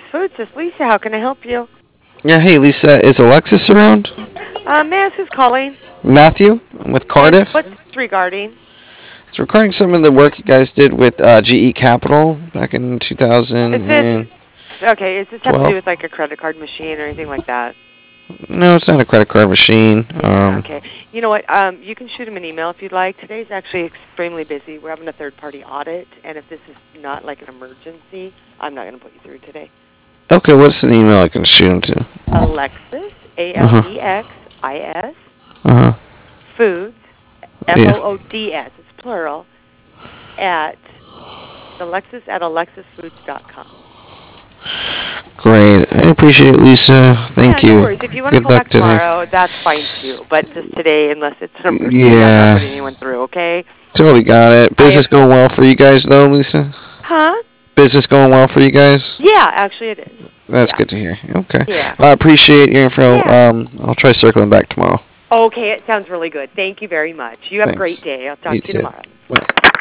Foods. This is Lisa. How can I help you? Yeah, hey Lisa, is Alexis around? May I ask who's calling? Matthew, I'm with And Cardiff. what's this regarding? It's regarding some of the work you guys did with GE Capital back in Is this 2012. okay? Is this have to do with like a credit card machine or anything like that? No, it's not a credit card machine. Yeah, okay. You know what? You can shoot him an email if you'd like. Today's actually extremely busy. We're having a third-party audit, and if this is not like an emergency, I'm not going to put you through today. Okay, what's an email I can shoot him to? Alexis, Alexis, Uh huh. Foods, Yeah. Foods, it's plural, at Alexis at alexisfoods.com. Great. I appreciate it, Lisa. Thank Yeah, you. no worries. If you want to Good call luck back today. tomorrow, that's fine too. But just today, unless it's an emergency, I'm Yeah. not putting anyone through, okay? Totally got it. Business going well for you guys, though, Lisa? Huh? Business going well for you guys? Yeah, actually it is. That's Yeah. good to hear. Okay. Yeah. Well, I appreciate your info. Yeah. I'll try circling back tomorrow. Okay, it sounds really good. Thank you very much. You have a Thanks. great day. I'll talk You to you too. tomorrow. Bye.